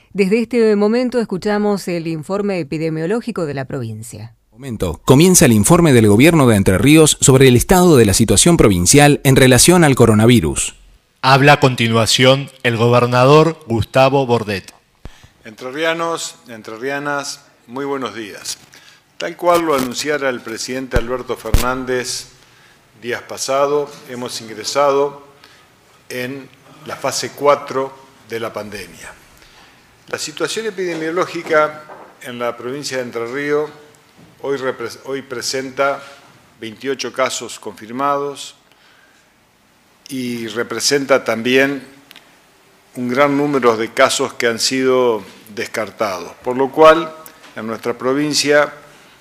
Desde este momento escuchamos el informe epidemiológico de la provincia. Comienza el informe del Gobierno de Entre Ríos sobre el estado de la situación provincial en relación al coronavirus. Habla a continuación el gobernador Gustavo Bordet. Entrerrianos, entrerrianas, muy buenos días. Tal cual lo anunciara el presidente Alberto Fernández días pasados, hemos ingresado en la fase 4 de la pandemia. La situación epidemiológica en la provincia de Entre Ríos hoy presenta 28 casos confirmados y representa también un gran número de casos que han sido descartados, por lo cual en nuestra provincia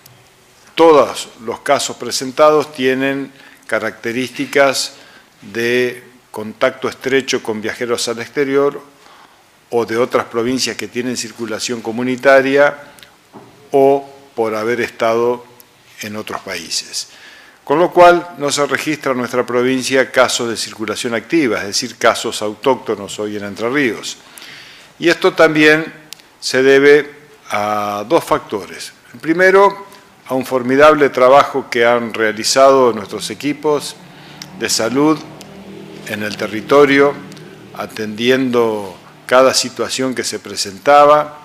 todos los casos presentados tienen características de contacto estrecho con viajeros al exterior o de otras provincias que tienen circulación comunitaria o por haber estado en otros países. Con lo cual no se registra en nuestra provincia casos de circulación activa, es decir, casos autóctonos hoy en Entre Ríos. Y esto también se debe a dos factores. El primero, a un formidable trabajo que han realizado nuestros equipos de salud en el territorio, atendiendo cada situación que se presentaba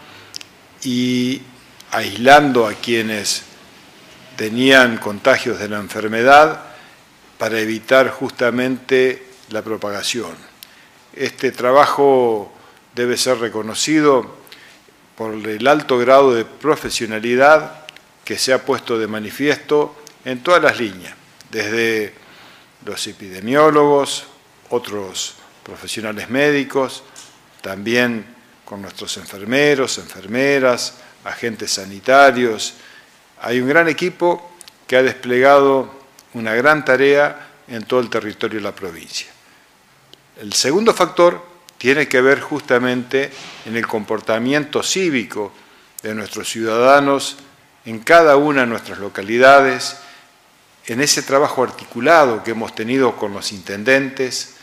y aislando a quienes tenían contagios de la enfermedad para evitar justamente la propagación. Este trabajo debe ser reconocido por el alto grado de profesionalidad que se ha puesto de manifiesto en todas las líneas, desde los epidemiólogos, otros profesionales médicos, también con nuestros enfermeros, enfermeras, agentes sanitarios. Hay un gran equipo que ha desplegado una gran tarea en todo el territorio de la provincia. El segundo factor tiene que ver justamente en el comportamiento cívico de nuestros ciudadanos en cada una de nuestras localidades, en ese trabajo articulado que hemos tenido con los intendentes,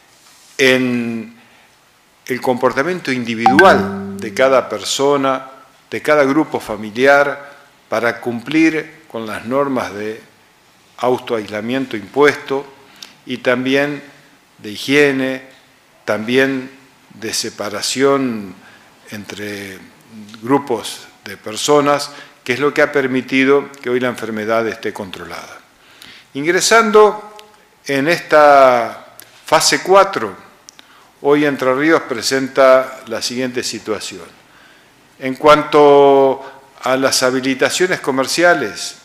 en el comportamiento individual de cada persona, de cada grupo familiar, para cumplir con las normas de autoaislamiento impuesto y también de higiene, también de separación entre grupos de personas, que es lo que ha permitido que hoy la enfermedad esté controlada. Ingresando en esta fase 4, hoy Entre Ríos presenta la siguiente situación. En cuanto a las habilitaciones comerciales,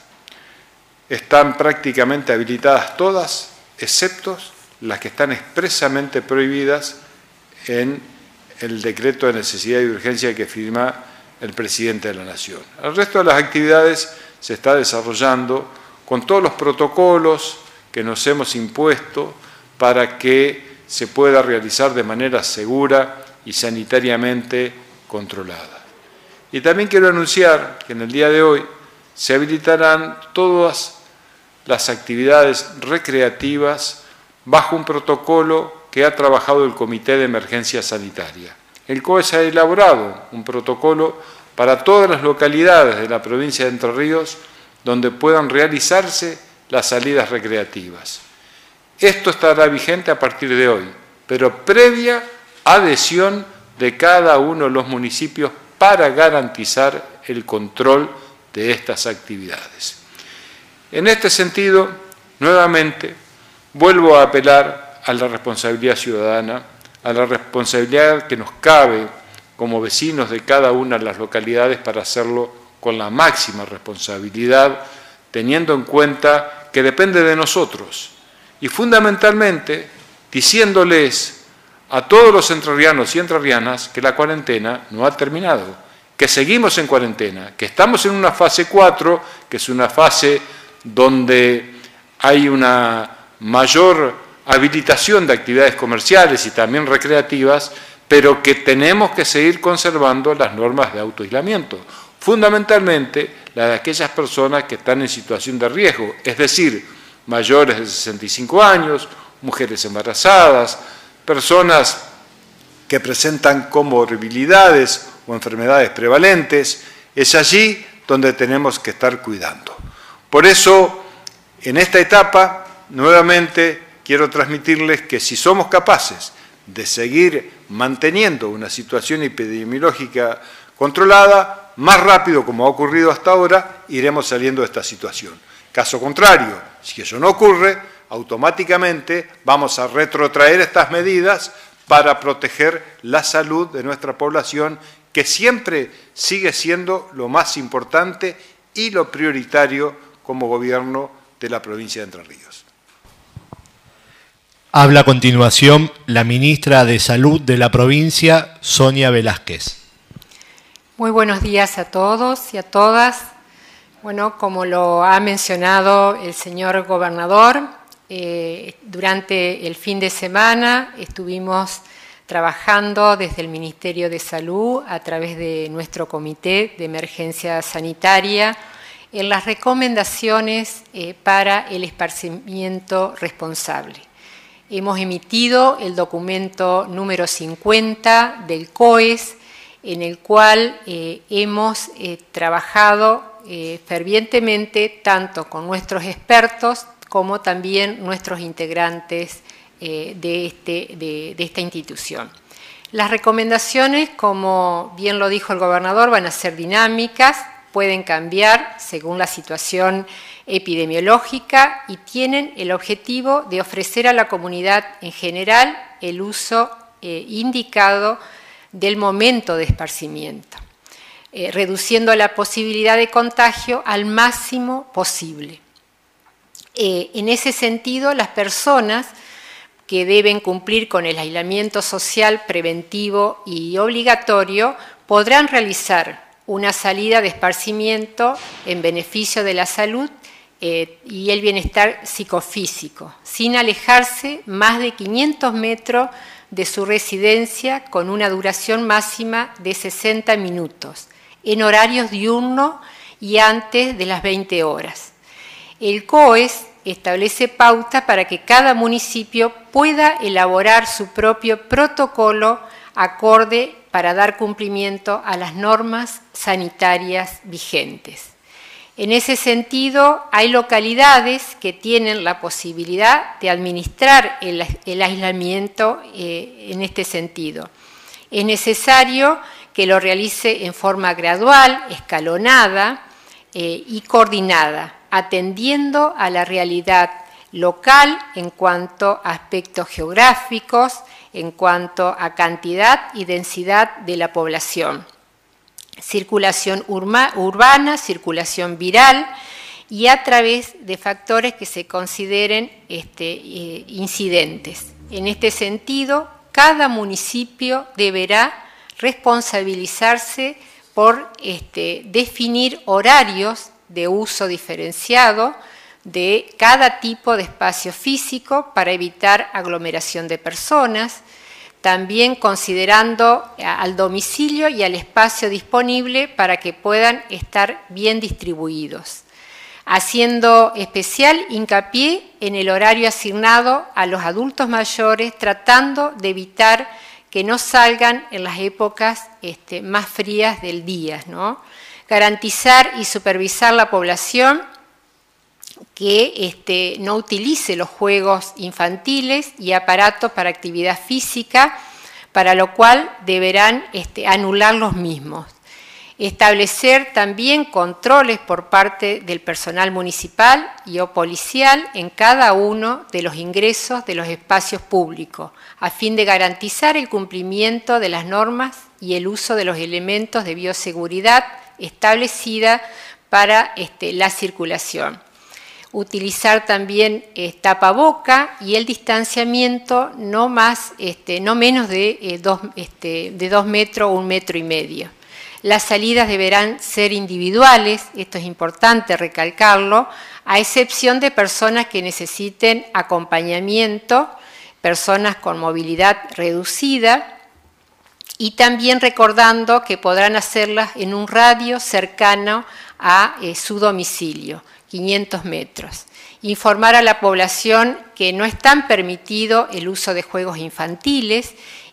están prácticamente habilitadas todas, excepto las que están expresamente prohibidas en el decreto de necesidad y urgencia que firma el presidente de la Nación. El resto de las actividades se está desarrollando con todos los protocolos que nos hemos impuesto para que se pueda realizar de manera segura y sanitariamente controlada. Y también quiero anunciar que en el día de hoy se habilitarán todas las actividades recreativas bajo un protocolo que ha trabajado el Comité de Emergencia Sanitaria. El COES ha elaborado un protocolo para todas las localidades de la provincia de Entre Ríos donde puedan realizarse las salidas recreativas. Esto estará vigente a partir de hoy, pero previa adhesión de cada uno de los municipios para garantizar el control de estas actividades. En este sentido, nuevamente, vuelvo a apelar a la responsabilidad ciudadana, a la responsabilidad que nos cabe como vecinos de cada una de las localidades para hacerlo con la máxima responsabilidad, teniendo en cuenta que depende de nosotros y fundamentalmente diciéndoles a todos los entrerrianos y entrerrianas que la cuarentena no ha terminado, que seguimos en cuarentena, que estamos en una fase 4, que es una fase donde hay una mayor habilitación de actividades comerciales y también recreativas, pero que tenemos que seguir conservando las normas de autoaislamiento, fundamentalmente las de aquellas personas que están en situación de riesgo, es decir, mayores de 65 años, mujeres embarazadas, personas que presentan comorbilidades o enfermedades prevalentes, es allí donde tenemos que estar cuidando. Por eso, en esta etapa, nuevamente quiero transmitirles que si somos capaces de seguir manteniendo una situación epidemiológica controlada, más rápido como ha ocurrido hasta ahora, iremos saliendo de esta situación. Caso contrario, si eso no ocurre, automáticamente vamos a retrotraer estas medidas para proteger la salud de nuestra población, que siempre sigue siendo lo más importante y lo prioritario como gobierno de la provincia de Entre Ríos. Habla a continuación la ministra de Salud de la provincia, Sonia Velázquez. Muy buenos días a todos y a todas. Bueno, como lo ha mencionado el señor gobernador, durante el fin de semana estuvimos trabajando desde el Ministerio de Salud a través de nuestro Comité de Emergencia Sanitaria en las recomendaciones para el esparcimiento responsable. Hemos emitido el documento número 50 del COES, en el cual hemos trabajado fervientemente tanto con nuestros expertos como también nuestros integrantes de esta institución. Las recomendaciones, como bien lo dijo el gobernador, van a ser dinámicas, pueden cambiar según la situación epidemiológica y tienen el objetivo de ofrecer a la comunidad en general el uso indicado del momento de esparcimiento, reduciendo la posibilidad de contagio al máximo posible. En ese sentido, las personas que deben cumplir con el aislamiento social preventivo y obligatorio podrán realizar una salida de esparcimiento en beneficio de la salud y el bienestar psicofísico, sin alejarse más de 500 metros de su residencia con una duración máxima de 60 minutos, en horarios diurnos y antes de las 20 horas. El COES establece pauta para que cada municipio pueda elaborar su propio protocolo acorde para dar cumplimiento a las normas sanitarias vigentes. En ese sentido, hay localidades que tienen la posibilidad de administrar el aislamiento en este sentido. Es necesario que lo realice en forma gradual, escalonada y coordinada, atendiendo a la realidad local en cuanto a aspectos geográficos, en cuanto a cantidad y densidad de la población, circulación urbana, circulación viral y a través de factores que se consideren incidentes. En este sentido, cada municipio deberá responsabilizarse por definir horarios de uso diferenciado de cada tipo de espacio físico para evitar aglomeración de personas, también considerando al domicilio y al espacio disponible para que puedan estar bien distribuidos, haciendo especial hincapié en el horario asignado a los adultos mayores, tratando de evitar que no salgan en las épocas más frías del día, ¿no? Garantizar y supervisar la población que no utilice los juegos infantiles y aparatos para actividad física, para lo cual deberán anular los mismos. Establecer también controles por parte del personal municipal y o policial en cada uno de los ingresos de los espacios públicos, a fin de garantizar el cumplimiento de las normas y el uso de los elementos de bioseguridad establecida para la circulación. Utilizar también tapaboca y el distanciamiento no menos de 2 metros o 1,5 metros. Las salidas deberán ser individuales, esto es importante recalcarlo, a excepción de personas que necesiten acompañamiento, personas con movilidad reducida, y también recordando que podrán hacerlas en un radio cercano a su domicilio, 500 metros. Informar a la población que no están permitido el uso de juegos infantiles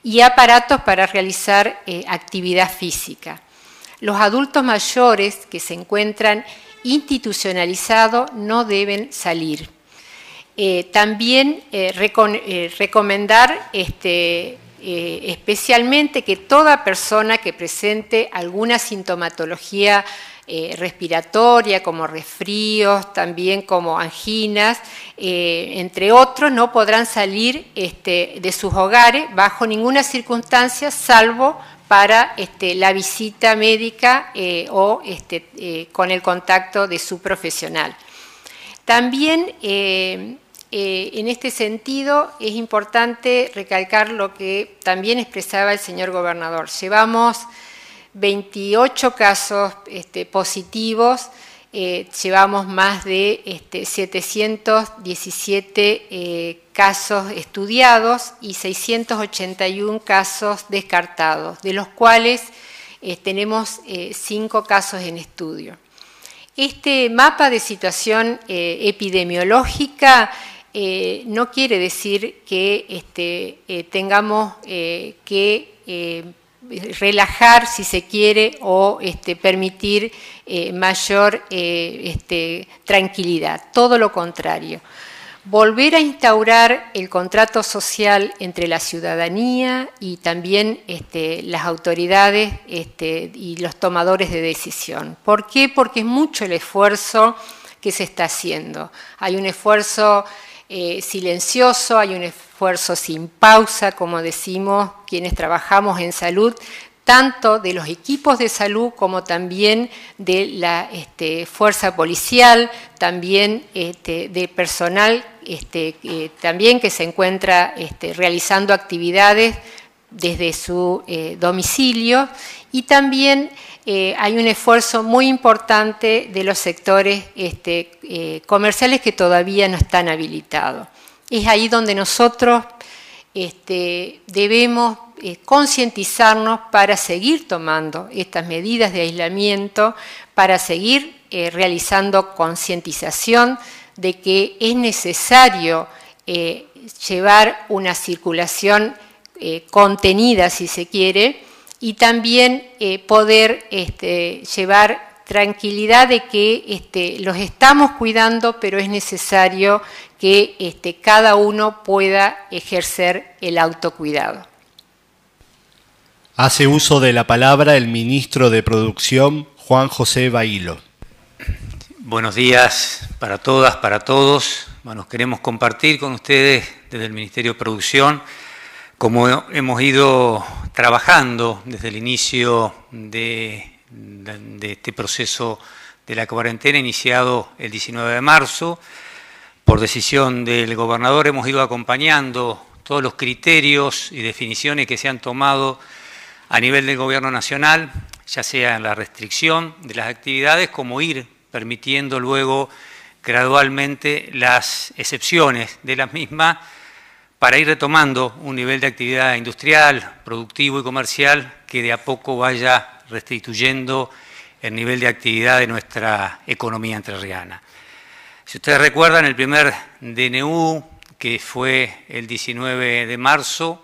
y aparatos para realizar actividad física. Los adultos mayores que se encuentran institucionalizados no deben salir. También recomendar especialmente que toda persona que presente alguna sintomatología respiratoria, como resfríos, también como anginas, entre otros, no podrán salir de sus hogares bajo ninguna circunstancia, salvo para la visita médica o con el contacto de su profesional. También en este sentido es importante recalcar lo que también expresaba el señor gobernador. Llevamos 28 casos positivos, llevamos más de 717 casos estudiados y 681 casos descartados, de los cuales tenemos 5 casos en estudio. Este mapa de situación epidemiológica no quiere decir que tengamos que relajar, si se quiere, o permitir mayor tranquilidad. Todo lo contrario. Volver a instaurar el contrato social entre la ciudadanía y también las autoridades y los tomadores de decisión. ¿Por qué? Porque es mucho el esfuerzo que se está haciendo. Hay un esfuerzo silencioso, hay un esfuerzo sin pausa, como decimos quienes trabajamos en salud, tanto de los equipos de salud como también de la fuerza policial, también de personal también que se encuentra realizando actividades desde su domicilio, y también hay un esfuerzo muy importante de los sectores comerciales que todavía no están habilitados. Es ahí donde nosotros debemos concientizarnos para seguir tomando estas medidas de aislamiento, para seguir realizando concientización de que es necesario llevar una circulación contenida, si se quiere, y también poder llevar tranquilidad de que los estamos cuidando, pero es necesario que cada uno pueda ejercer el autocuidado. Hace uso de la palabra el ministro de Producción, Juan José Bailo. Buenos días para todas, para todos. Bueno, queremos compartir con ustedes desde el Ministerio de Producción cómo hemos ido trabajando desde el inicio de este proceso de la cuarentena iniciado el 19 de marzo. Por decisión del gobernador hemos ido acompañando todos los criterios y definiciones que se han tomado a nivel del gobierno nacional, ya sea en la restricción de las actividades, como ir permitiendo luego gradualmente las excepciones de las mismas para ir retomando un nivel de actividad industrial, productivo y comercial que de a poco vaya restituyendo el nivel de actividad de nuestra economía entrerriana. Si ustedes recuerdan, el primer DNU, que fue el 19 de marzo,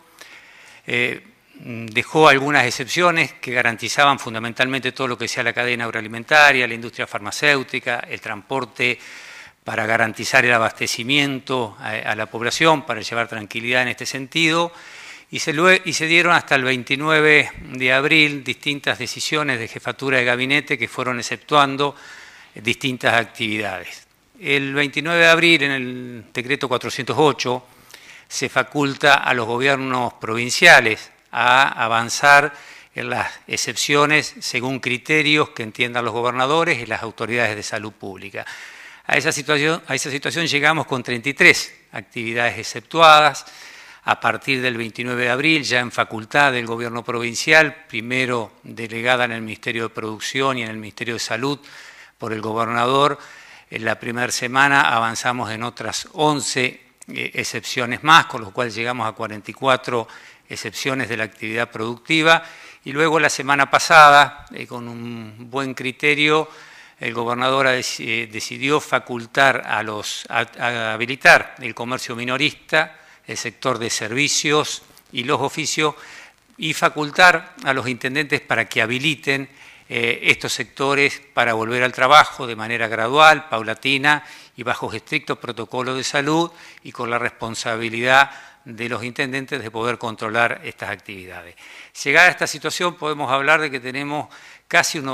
dejó algunas excepciones que garantizaban fundamentalmente todo lo que sea la cadena agroalimentaria, la industria farmacéutica, el transporte para garantizar el abastecimiento a la población, para llevar tranquilidad en este sentido, y se dieron hasta el 29 de abril distintas decisiones de jefatura de gabinete que fueron exceptuando distintas actividades. El 29 de abril, en el decreto 408, se faculta a los gobiernos provinciales a avanzar en las excepciones según criterios que entiendan los gobernadores y las autoridades de salud pública. A esa situación llegamos con 33 actividades exceptuadas. A partir del 29 de abril, ya en facultad del gobierno provincial, primero delegada en el Ministerio de Producción y en el Ministerio de Salud por el gobernador, en la primera semana avanzamos en otras 11 excepciones más, con lo cual llegamos a 44 excepciones de la actividad productiva, y luego la semana pasada, con un buen criterio, el gobernador decidió facultar a habilitar el comercio minorista, el sector de servicios y los oficios y facultar a los intendentes para que habiliten estos sectores para volver al trabajo de manera gradual, paulatina y bajo estrictos protocolos de salud y con la responsabilidad de los intendentes de poder controlar estas actividades. Llegada a esta situación podemos hablar de que tenemos casi un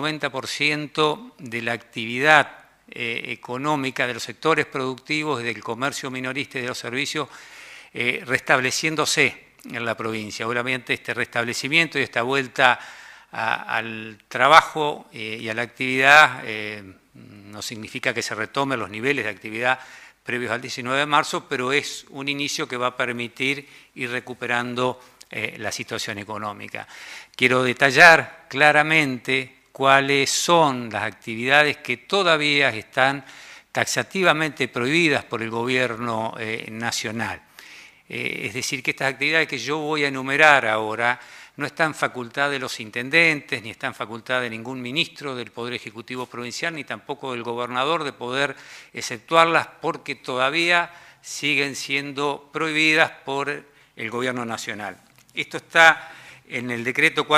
90% de la actividad económica de los sectores productivos, del comercio minorista y de los servicios restableciéndose en la provincia. Obviamente este restablecimiento y esta vuelta al trabajo y a la actividad no significa que se retomen los niveles de actividad previos al 19 de marzo, pero es un inicio que va a permitir ir recuperando la situación económica. Quiero detallar claramente cuáles son las actividades que todavía están taxativamente prohibidas por el Gobierno nacional. Es decir, que estas actividades que yo voy a enumerar ahora no están en facultad de los intendentes, ni están en facultad de ningún ministro del Poder Ejecutivo Provincial, ni tampoco del gobernador de poder exceptuarlas porque todavía siguen siendo prohibidas por el Gobierno nacional. Esto está en el decreto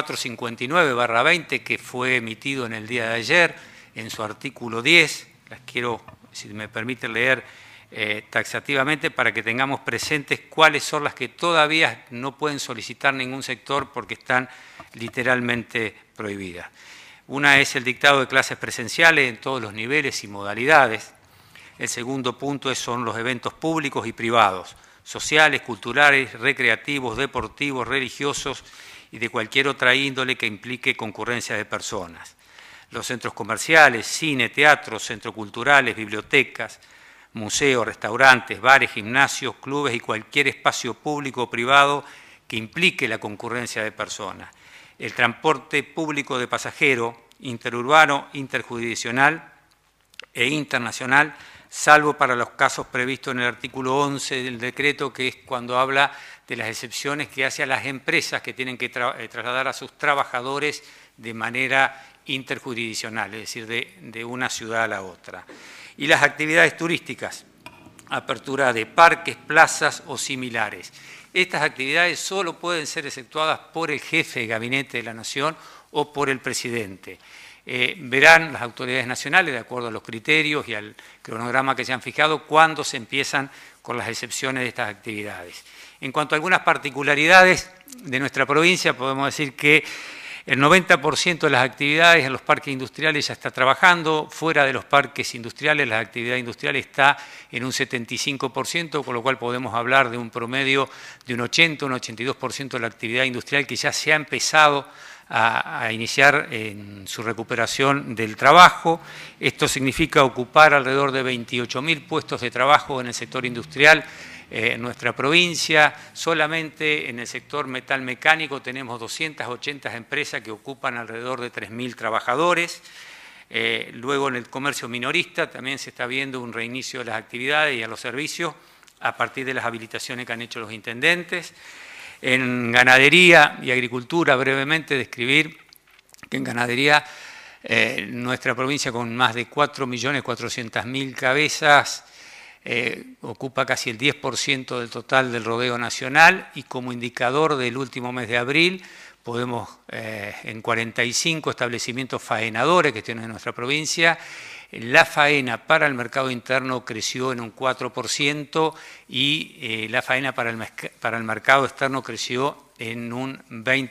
459/20 que fue emitido en el día de ayer, en su artículo 10, las quiero, si me permiten leer taxativamente para que tengamos presentes cuáles son las que todavía no pueden solicitar ningún sector porque están literalmente prohibidas. Una es el dictado de clases presenciales en todos los niveles y modalidades. El segundo punto son los eventos públicos y privados, sociales, culturales, recreativos, deportivos, religiosos y de cualquier otra índole que implique concurrencia de personas. Los centros comerciales, cine, teatros, centros culturales, bibliotecas, museos, restaurantes, bares, gimnasios, clubes y cualquier espacio público o privado que implique la concurrencia de personas. El transporte público de pasajeros, interurbano, interjurisdiccional e internacional, salvo para los casos previstos en el artículo 11 del decreto, que es cuando habla de las excepciones que hace a las empresas que tienen que trasladar a sus trabajadores de manera interjurisdiccional, es decir, de una ciudad a la otra. Y las actividades turísticas, apertura de parques, plazas o similares. Estas actividades solo pueden ser efectuadas por el jefe de gabinete de la Nación o por el presidente. Verán las autoridades nacionales, de acuerdo a los criterios y al cronograma que se han fijado, cuándo se empiezan con las excepciones de estas actividades. En cuanto a algunas particularidades de nuestra provincia, podemos decir que el 90% de las actividades en los parques industriales ya está trabajando, fuera de los parques industriales la actividad industrial está en un 75%, con lo cual podemos hablar de un promedio de un 80, un 82% de la actividad industrial que ya se ha empezado a iniciar en su recuperación del trabajo. Esto significa ocupar alrededor de 28.000 puestos de trabajo en el sector industrial en nuestra provincia. Solamente en el sector metalmecánico tenemos 280 empresas que ocupan alrededor de 3.000 trabajadores. Luego en el comercio minorista también se está viendo un reinicio de las actividades y a los servicios a partir de las habilitaciones que han hecho los intendentes. En ganadería y agricultura, brevemente describir que en ganadería nuestra provincia con más de 4.400.000 cabezas ocupa casi el 10% del total del rodeo nacional y como indicador del último mes de abril podemos en 45 establecimientos faenadores que tiene nuestra provincia. La faena para el mercado interno creció en un 4% y la faena para el mercado externo creció en un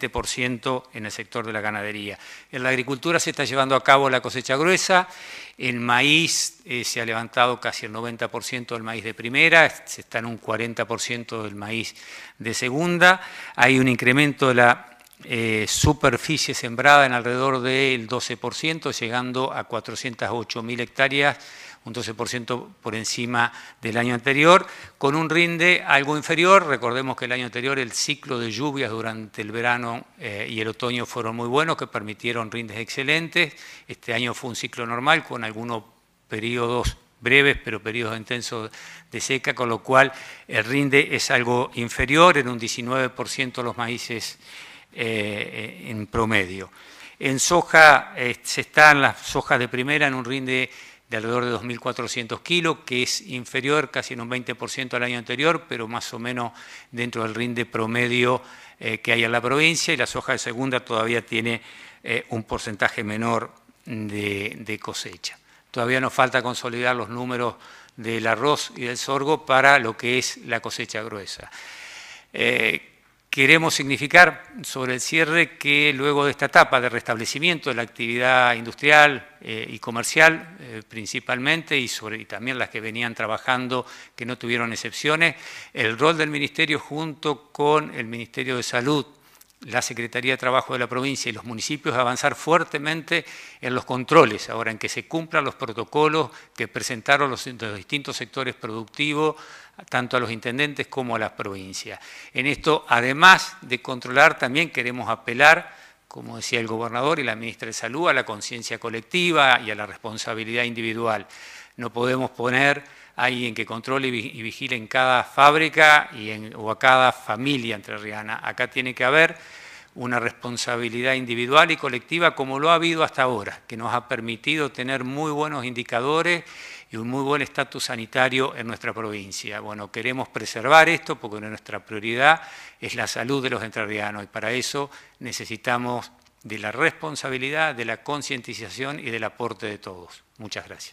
20% en el sector de la ganadería. En la agricultura se está llevando a cabo la cosecha gruesa, el maíz se ha levantado casi el 90% del maíz de primera, se está en un 40% del maíz de segunda, hay un incremento de la superficie sembrada en alrededor del 12%, llegando a 408.000 hectáreas, un 12% por encima del año anterior, con un rinde algo inferior. Recordemos que el año anterior el ciclo de lluvias durante el verano y el otoño fueron muy buenos, que permitieron rindes excelentes. Este año fue un ciclo normal, con algunos periodos breves, pero periodos intensos de seca, con lo cual el rinde es algo inferior, en un 19% los maíces en promedio. En soja se están las sojas de primera en un rinde de alrededor de 2.400 kilos, que es inferior casi en un 20% al año anterior, pero más o menos dentro del rinde promedio que hay en la provincia, y la soja de segunda todavía tiene un porcentaje menor de cosecha. Todavía nos falta consolidar los números del arroz y del sorgo para lo que es la cosecha gruesa. Queremos significar sobre el cierre que luego de esta etapa de restablecimiento de la actividad industrial y comercial principalmente, y también las que venían trabajando que no tuvieron excepciones, el rol del Ministerio junto con el Ministerio de Salud, la Secretaría de Trabajo de la provincia y los municipios avanzar fuertemente en los controles, ahora en que se cumplan los protocolos que presentaron los distintos sectores productivos, tanto a los intendentes como a las provincias. En esto, además de controlar, también queremos apelar, como decía el gobernador y la ministra de Salud, a la conciencia colectiva y a la responsabilidad individual. No podemos poner a alguien que controle y vigile en cada fábrica o a cada familia entrerriana. Acá tiene que haber una responsabilidad individual y colectiva como lo ha habido hasta ahora, que nos ha permitido tener muy buenos indicadores y un muy buen estatus sanitario en nuestra provincia. Bueno, queremos preservar esto porque nuestra prioridad es la salud de los entrerrianos y para eso necesitamos de la responsabilidad, de la concientización y del aporte de todos. Muchas gracias.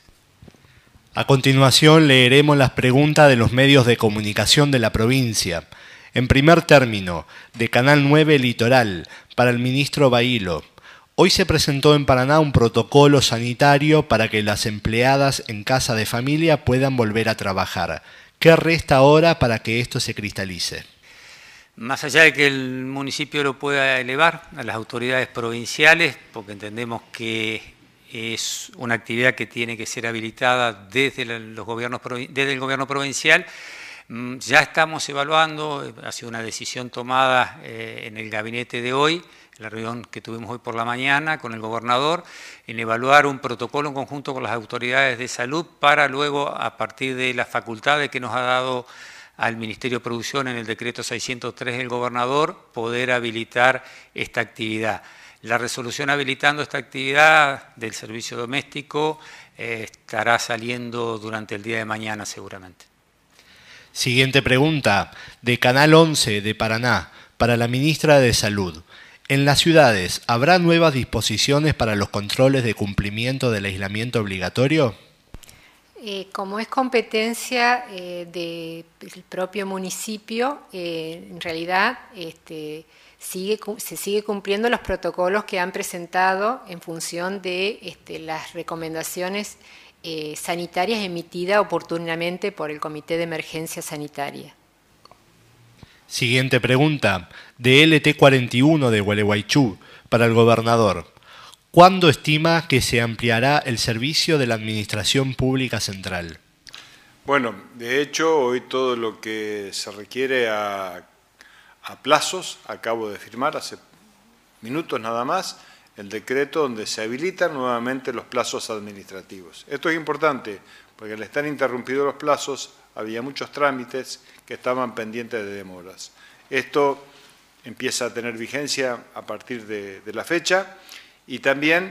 A continuación leeremos las preguntas de los medios de comunicación de la provincia. En primer término, de Canal 9 Litoral, para el ministro Bailo. Hoy se presentó en Paraná un protocolo sanitario para que las empleadas en casa de familia puedan volver a trabajar. ¿Qué resta ahora para que esto se cristalice? Más allá de que el municipio lo pueda elevar a las autoridades provinciales, porque entendemos que es una actividad que tiene que ser habilitada desde el gobierno provincial, ya estamos evaluando, ha sido una decisión tomada en el gabinete de hoy, la reunión que tuvimos hoy por la mañana con el gobernador, en evaluar un protocolo en conjunto con las autoridades de salud para luego, a partir de las facultades que nos ha dado al Ministerio de Producción en el decreto 603 del gobernador, poder habilitar esta actividad. La resolución habilitando esta actividad del servicio doméstico estará saliendo durante el día de mañana seguramente. Siguiente pregunta, de Canal 11 de Paraná, para la ministra de Salud. En las ciudades, ¿habrá nuevas disposiciones para los controles de cumplimiento del aislamiento obligatorio? Como es competencia del propio municipio, en realidad se sigue cumpliendo los protocolos que han presentado en función de las recomendaciones sanitarias emitidas oportunamente por el Comité de Emergencia Sanitaria. Siguiente pregunta, de LT41 de Gualeguaychú, para el gobernador. ¿Cuándo estima que se ampliará el servicio de la Administración Pública Central? Bueno, de hecho, hoy todo lo que se requiere a plazos, acabo de firmar hace minutos nada más, el decreto donde se habilitan nuevamente los plazos administrativos. Esto es importante porque al estar interrumpidos los plazos había muchos trámites que estaban pendientes de demoras. Esto empieza a tener vigencia a partir de la fecha y también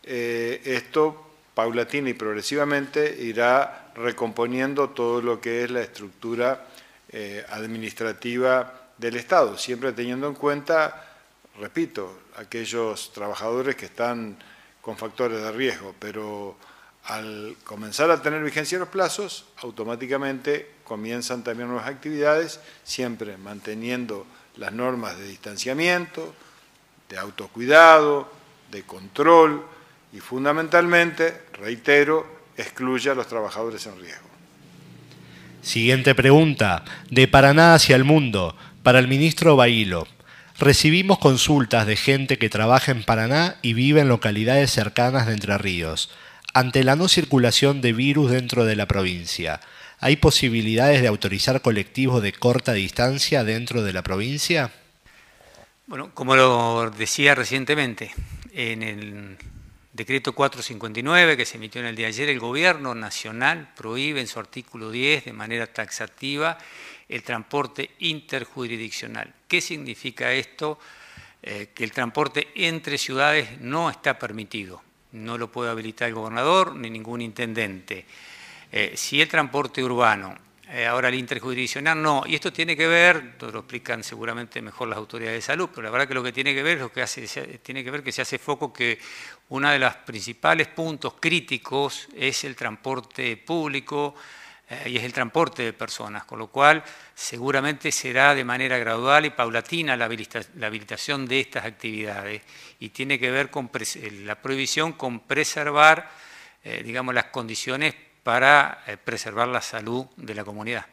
esto paulatina y progresivamente irá recomponiendo todo lo que es la estructura administrativa del Estado, siempre teniendo en cuenta, repito, aquellos trabajadores que están con factores de riesgo, pero al comenzar a tener vigencia los plazos, automáticamente comienzan también nuevas actividades, siempre manteniendo las normas de distanciamiento, de autocuidado, de control y fundamentalmente, reitero, excluye a los trabajadores en riesgo. Siguiente pregunta, de Paraná hacia el mundo, para el ministro Bailo. Recibimos consultas de gente que trabaja en Paraná y vive en localidades cercanas de Entre Ríos. Ante la no circulación de virus dentro de la provincia, ¿hay posibilidades de autorizar colectivos de corta distancia dentro de la provincia? Bueno, como lo decía recientemente, en el decreto 459 que se emitió en el día de ayer, el Gobierno Nacional prohíbe en su artículo 10 de manera taxativa el transporte interjurisdiccional. ¿Qué significa esto? Que el transporte entre ciudades no está permitido. no lo puede habilitar el gobernador ni ningún intendente. Si el transporte urbano, ahora el interjurisdiccional no, y esto tiene que ver, lo explican seguramente mejor las autoridades de salud, pero la verdad que lo que tiene que ver es lo que tiene que ver que se hace foco que uno de los principales puntos críticos es el transporte público y es el transporte de personas, con lo cual seguramente será de manera gradual y paulatina la habilitación de estas actividades y tiene que ver con la prohibición con preservar, digamos, las condiciones para preservar la salud de la comunidad.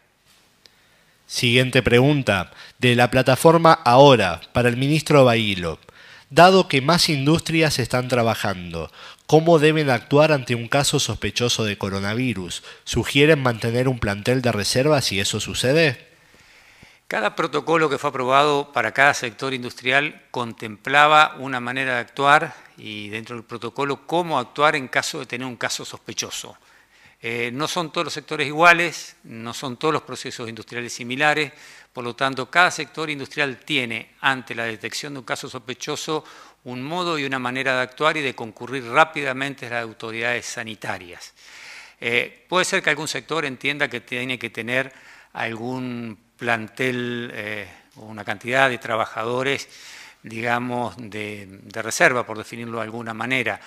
Siguiente pregunta, de la plataforma Ahora, para el ministro Bailo. Dado que más industrias están trabajando, ¿cómo deben actuar ante un caso sospechoso de coronavirus? ¿Sugieren mantener un plantel de reserva si eso sucede? Cada protocolo que fue aprobado para cada sector industrial contemplaba una manera de actuar y dentro del protocolo cómo actuar en caso de tener un caso sospechoso. No son todos los sectores iguales, no son todos los procesos industriales similares, por lo tanto, cada sector industrial tiene, ante la detección de un caso sospechoso, un modo y una manera de actuar y de concurrir rápidamente a las autoridades sanitarias. Puede ser que algún sector entienda que tiene que tener algún plantel o una cantidad de trabajadores, digamos, de reserva, por definirlo de alguna manera.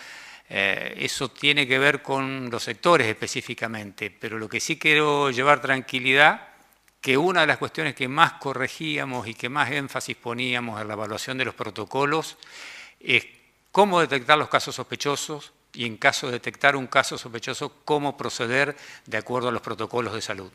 Eso tiene que ver con los sectores específicamente, pero lo que sí quiero llevar tranquilidad, que una de las cuestiones que más corregíamos y que más énfasis poníamos en la evaluación de los protocolos es cómo detectar los casos sospechosos y en caso de detectar un caso sospechoso, cómo proceder de acuerdo a los protocolos de salud.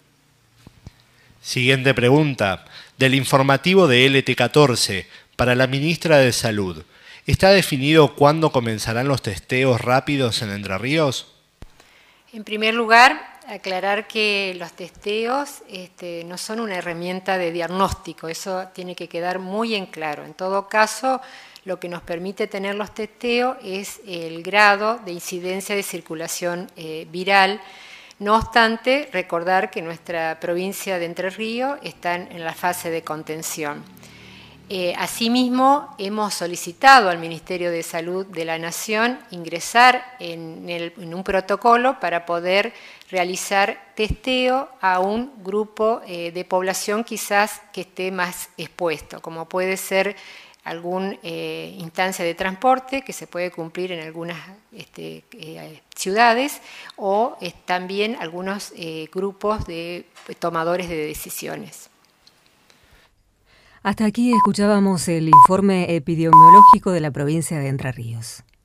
Siguiente pregunta, del informativo de LT14, para la ministra de Salud. ¿Está definido cuándo comenzarán los testeos rápidos en Entre Ríos? En primer lugar, aclarar que los testeos no son una herramienta de diagnóstico, eso tiene que quedar muy en claro. En todo caso, lo que nos permite tener los testeos es el grado de incidencia de circulación viral. No obstante, recordar que nuestra provincia de Entre Ríos está en la fase de contención. Asimismo, hemos solicitado al Ministerio de Salud de la Nación ingresar en un protocolo para poder realizar testeo a un grupo de población quizás que esté más expuesto, como puede ser alguna instancia de transporte que se puede cumplir en algunas ciudades o también algunos grupos de tomadores de decisiones. Hasta aquí escuchábamos el informe epidemiológico de la provincia de Entre Ríos.